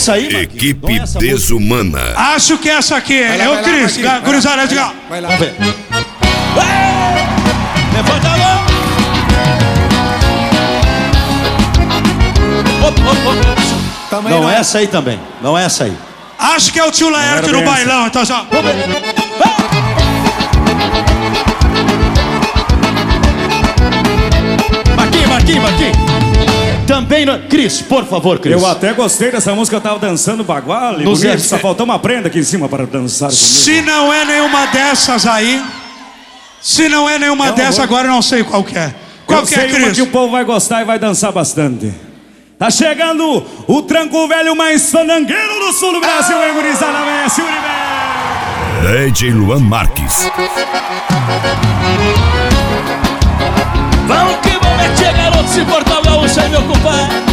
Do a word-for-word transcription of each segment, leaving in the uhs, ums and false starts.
essa aí, Marquinhos? Equipe Essa Desumana. Acho que essa aqui é. Vai lá, Eu, vai lá, Cris. Marquinhos. Gurizada, diga. Vai lá. Vamos ver. Levanta a mão. Op, op, op. Também Não, não é essa aí também. Não é essa aí. Acho que é o tio Laerte era no bem bailão, então só. Vamos ver. Marquinhos, Marquinhos, Marquinhos. Também, não... Cris, por favor, Cris. Eu até gostei dessa música, eu tava dançando bagual. Nos Bonito, é- só faltou uma prenda aqui em cima para dançar comigo. Se não é nenhuma dessas aí, se não é nenhuma Não, dessas, vou- agora eu não sei qual que é. Qual Eu que é, sei uma Cris? que o povo vai gostar e vai dançar bastante. Tá chegando o tranco velho mais fandangueiro do sul do Brasil, hein, gurizada? Messi Universo. D J Luan Marques. Vamos que vamos, é tia garoto, se portar o gaúcho aí, meu compadre.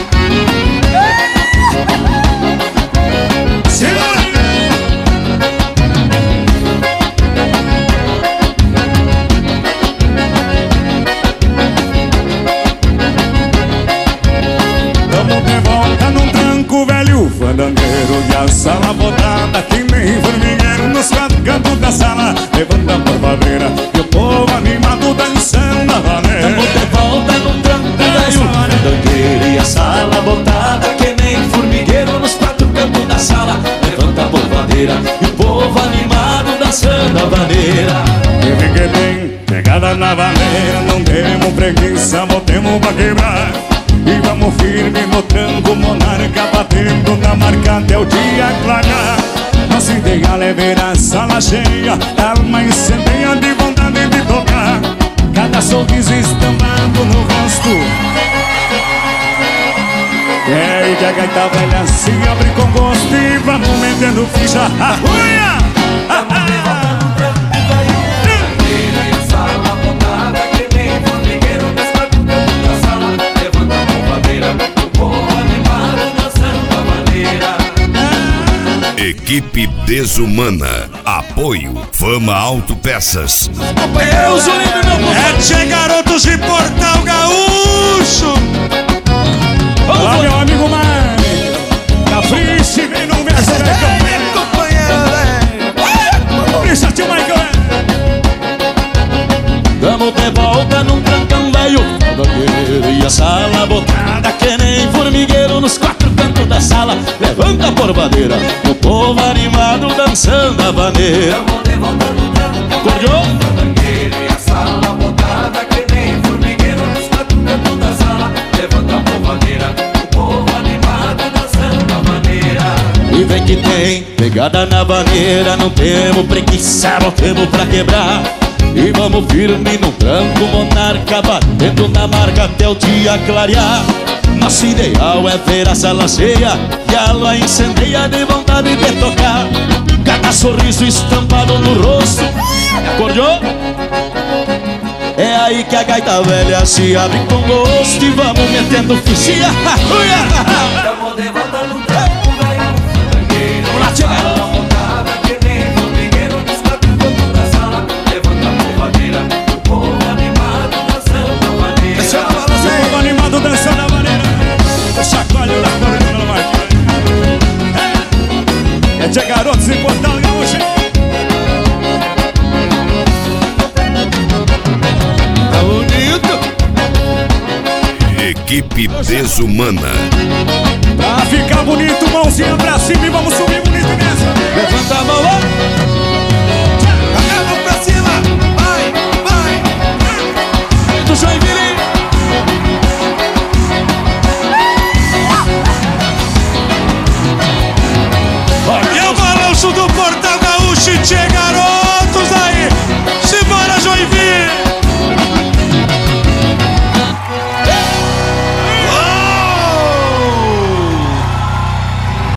Vamos de volta num tranco velho fandangueiro e a sala botada que nem formigueiro nos quatro cantos da sala. Levanta a barbadeira e o povo animado dançando a vaneira. Vamos de volta num tranco velho fandangueiro e a sala botada que nem formigueiro nos quatro cantos da sala. Levanta a polvadeira e o povo animado dançando a vaneira. Quem que tem pegada na vaneira, não temos preguiça, botemos pra quebrar. E vamos firme no tranco monarca, batendo na marca até o dia clarear. Nosso ideal é ver a sala cheia, alma incendeia de vontade de tocar. Cada sorriso estampado no rosto. É aí que a gaita velha se abre com gosto e vamos metendo ficha. Arruia! Equipe Desumana. Apoio Fama Autopeças. Deus o livre, meu compadre. É tia garotos de Portal Gaúcho. Olá, meu amigo Mário. Capriche, vem no verso da Capricha, tio Michael. Tamo de volta num trancão velho fandangueiro e a sala botada que nem formigueiro nos quatro cantos da sala. Levanta a porvadeira, o povo animado dançando a vaneira. Tamo de volta num trancão velho fandangueiro e a sala botada que nem formigueiro nos quatro cantos da sala. Levanta a porvadeira, o povo animado dançando a vaneira. E vem que tem pegada na vaneira, não temos preguiça, botemos pra quebrar. E vamos firme no tranco monarca, batendo na marca até o dia clarear. Nosso ideal é ver a sala cheia e a lua incendeia de vontade de tocar. Cada sorriso estampado no rosto. Acordou? É aí que a gaita velha se abre com gosto e vamos metendo fichinha. Tamo de volta no tranco velho fandangueiro. Vamos lá, tia garoto. Dançando a maneira, chacoalho na corrida no Marquinhos. É, é tia garotos em Portal Gaúcho. Tá bonito. Equipe Desumana. Pra ficar bonito, mãozinha pra cima e vamos subir.